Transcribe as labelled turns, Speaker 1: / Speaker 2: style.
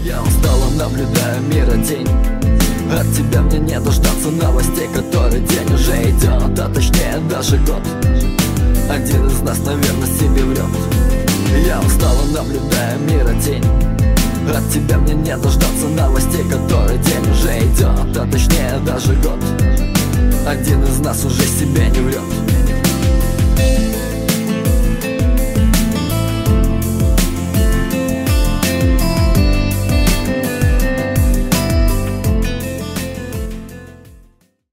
Speaker 1: Я устала, наблюдаю мира день. От тебя мне не дождаться новостей, который день уже идет, а точнее даже год. Один из нас, наверное, себе врет. Я устала, наблюдая мира тень. От тебя мне не дождаться новостей, который день уже идет, а точнее даже год. Один из нас уже себе не врет.